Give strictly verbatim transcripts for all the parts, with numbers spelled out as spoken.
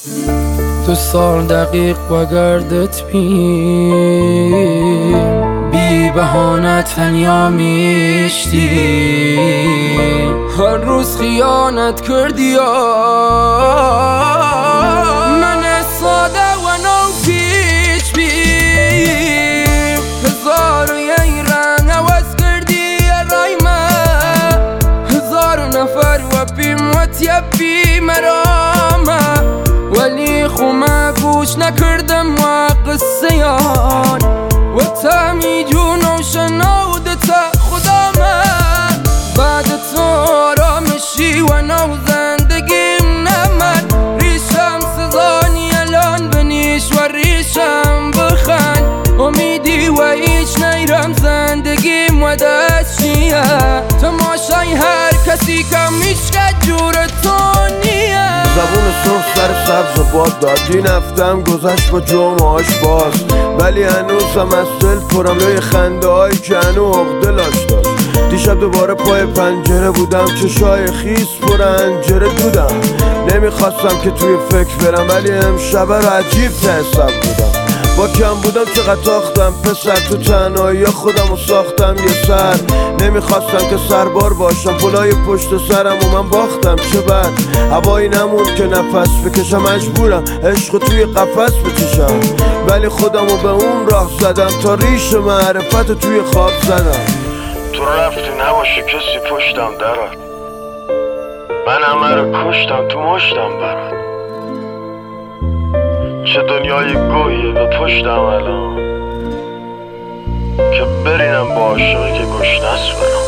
تو سال دقیق و گردت بیم بی بهانه تنیا میشتی، هر روز خیانت کردی یا من ساده و نو پیش بیم، هزار و یک رنگ عوض کردی رای من، هزار نفر و بیم و تیبی مرامه، ولی خومه گوش نکردم و قصه یان و تمی جون و شنودت خدا من، بعد تو آرامشی و نو زندگیم نمد، ریشم سزانی الان بنیش و ریشم بخند، امیدی و ایچ نیرم زندگیم و دستشیه، تماشای هر کسی که میشکد جور تو نیه. زبون سرخ سر سبز و باد داد، این هفتم گذشت با جمعهاش باز، ولی هنوزم از دل پرم لای خنده هایی که هنو عقده لاش داشت. دیشب دوباره پای پنجره بودم، چشای خیس پر انجره دودم، نمیخواستم که توی فکر برم، ولی امشب رو عجیب تحسب بودم. با کم بودم چقدر تاختم پسر، تو تنهایی خودم رو ساختم یه سر، نمیخواستم که سربار باشم پلای پشت سرم و من باختم. چه بد هوایی نمون که نفس بکشم، مجبورم عشق توی قفس بکشم، ولی خودم رو به اون راه زدم تا ریش معرفت توی خواب زدم. تو رفتی نباشی کسی پشتم درات، من همه رو کشتم تو مشتم برات، چه دنیای گویه به پشتم الان که برینم با عاشقی که گشنست برام.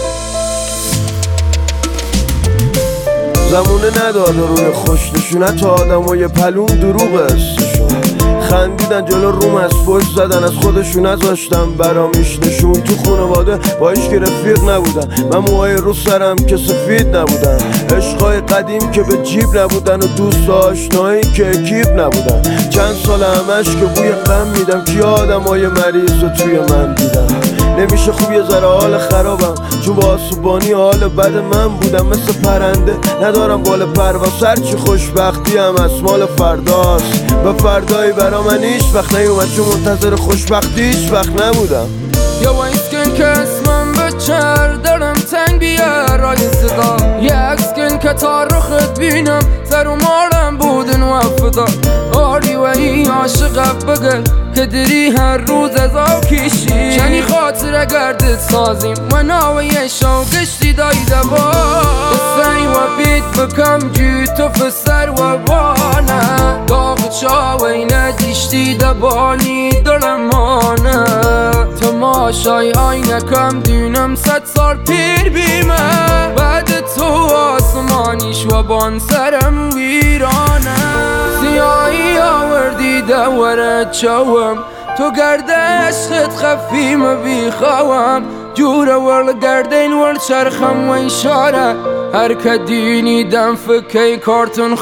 زمونه نداده روی خوشنشون، حتی آدم و یه پلون دروغ استشون، خندیدن جلو روم از پشت زدن، از خودشون نذاشتم برامیش نشون. تو خونواده با هیچکی رفیق نبودن، من موهای رو سرم که سفید نبودن، عشقای قدیم که به جیب نبودن و دوست آشنایی که اکیب نبودن. چند سال همش که بوی غم میدم، که آدم های مریض رو توی من دیدم. نمیشه خوب یه ذره حال خرابم، چون با آسوبانی حال بد من بودم، مثل پرنده ندارم بال پرواز، هرچی خوشبختی هم از مال فرداست، و فردایی برا من هیچ وقت نیومد، چون منتظر خوشبختی هیچ وقت نبودم. یا وایسکن که اسمم بچر دارم تنگ بیارای صدا، یکسکن که تا رخت بینم سر و مارم بودن و فدا، آری و ای عاشقت بگل که دری هر روز از آکیشی، کنی خاطر گردت سازیم و ناوی شو گشتی دایده با بسنی و بیت بکم جی تو فسر و بانه، داغ چاوی ندیشتی دبانی درمانه، تماشای آینه کم دینم صد سال پیر بیمه، بعد تو آسمانیش و بان سرم ویرانه، سیاهی آوردی دورت چوم، تو گرد عشقت خفیم بیخوام، جور ورل گردین ورل چرخم و اشاره، هر که دینی دم فکی کارتون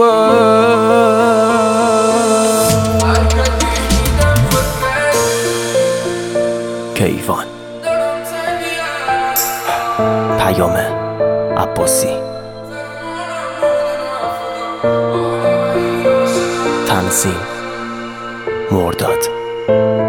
خواه. کیوان پیام عباسی، تنظیم مرداد.